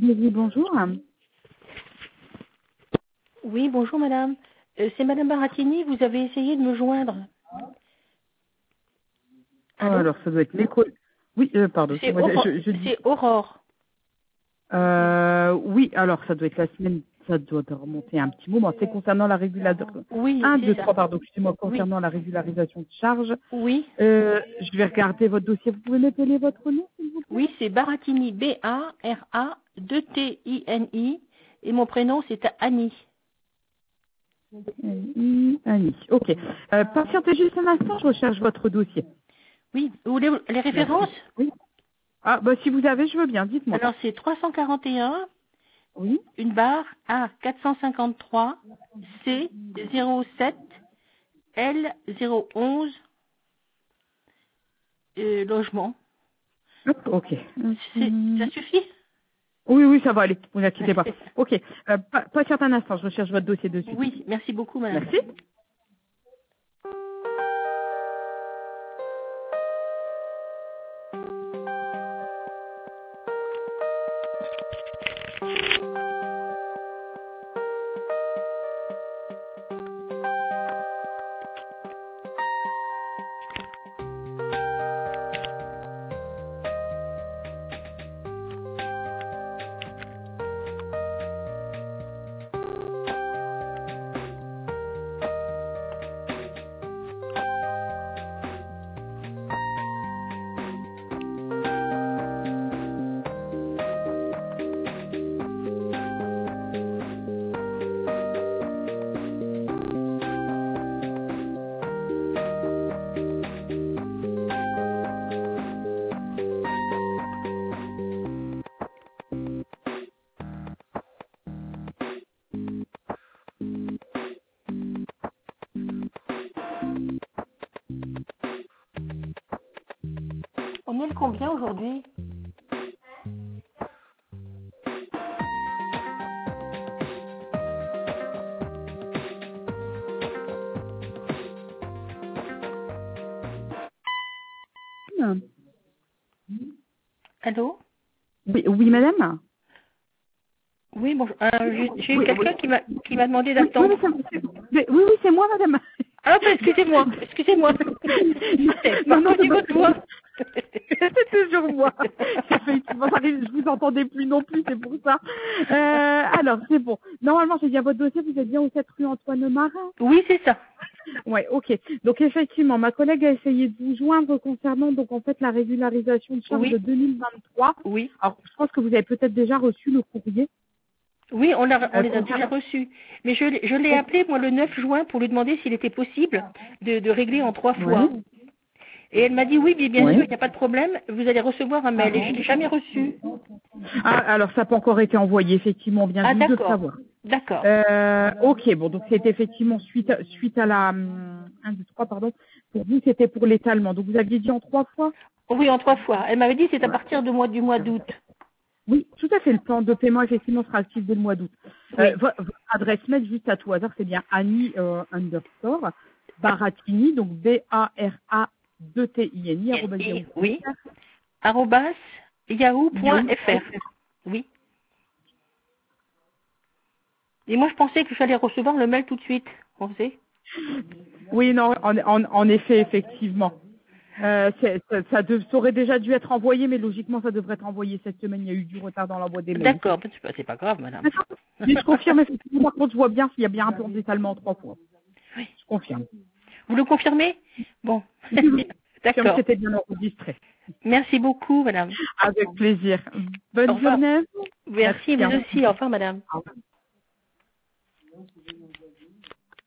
Oui, bonjour. Oui, bonjour madame. C'est madame Baratini, vous avez essayé de me joindre. Allô? Alors, ça doit être mes collègues. Oui, pardon, C'est moi, dis. c'est Aurore. Oui, alors, ça doit être la semaine, ça doit remonter un petit moment. C'est concernant la régularisation. Oui, 1, c'est 2, ça. 3, pardon, excusez-moi, Oui, concernant la régularisation de charges. oui, Je vais regarder votre dossier. Vous pouvez m'appeler votre nom, s'il vous plaît? oui, c'est Baratini, B-A-R-A-2-T-I-N-I. Et mon prénom, c'est Annie. Annie. Ok. Patientez juste un instant, je recherche votre dossier. Oui, vous voulez les références? Merci. Oui. Ah, bah, si vous avez, je veux bien, dites-moi. Alors, c'est 341, Oui. une barre A 453, C 07, L 011, logement. Hop, ok. Ça suffit? Oui, oui, ça va aller, vous inquiétez pas. Ok, patiente un instant, je recherche votre dossier de suite. Oui, merci beaucoup madame. Merci. On est le combien aujourd'hui? Allô? Oui, oui, madame. Oui, bonjour. J'ai eu Oui, quelqu'un oui. qui m'a demandé Oui, oui, d'attendre. oui, oui, c'est moi, madame. Ah, bah, excusez-moi, excusez-moi. J'avais pas Non, non, c'est reconnu parce votre voix. c'est toujours moi. Effectivement, j'arrive, je vous entendais plus non plus, c'est pour ça. Alors, c'est bon. Normalement, j'ai bien votre dossier, vous êtes bien au 7 rue Antoine Marin. Oui, c'est ça. Ouais, ok. Donc effectivement, ma collègue a essayé de vous joindre concernant donc en fait la régularisation de charges de Oui, 2023. oui. Alors, je pense que vous avez peut-être déjà reçu le courrier. Oui, on les a déjà Concernant. reçus. Mais je l'ai appelé, moi, le 9 juin pour lui demander s'il était possible de régler en 3 fois. Oui. Et elle m'a dit oui, bien sûr, Oui. il n'y a pas de problème, vous allez recevoir un mail. Et je ne l'ai jamais reçu. Ah, alors ça n'a pas encore été envoyé, effectivement, on vient Ah, juste de le d'accord. savoir. D'accord. Ok, bon, donc c'est effectivement suite à la 1, 2, 3, pardon. Pour vous, c'était pour l'étalement. Donc vous aviez dit en 3 fois. Oui, en 3 fois. Elle m'avait dit c'est à Ouais. partir du mois d'août. Oui, tout à fait. Le plan de paiement, effectivement, sera actif dès le mois d'août. Oui. Votre adresse mail, juste à tout hasard, c'est bien Annie underscore Baratini, donc BARA2TINI, arobase Oui. yahoo.fr. Arrobas yahoo.fr. Yahoo.fr. Oui. Et moi, je pensais que j'allais recevoir le mail tout de suite. Vous savez? Oui, non, en effet, effectivement. Ça aurait déjà dû être envoyé, mais logiquement, ça devrait être envoyé cette semaine. Il y a eu du retard dans l'envoi des mails. D'accord. C'est pas grave, madame. D'accord. Mais je confirme, effectivement, par contre, je vois bien s'il y a bien un plan d'étalement en 3 fois. Je confirme. Vous le confirmez? Bon. Oui, oui. Je confirme que D'accord. c'était bien enregistré. Merci beaucoup, madame. Avec plaisir. Au Bonne revoir. journée à vous. Merci, Merci. vous Hein. aussi. Au revoir, madame. Au revoir.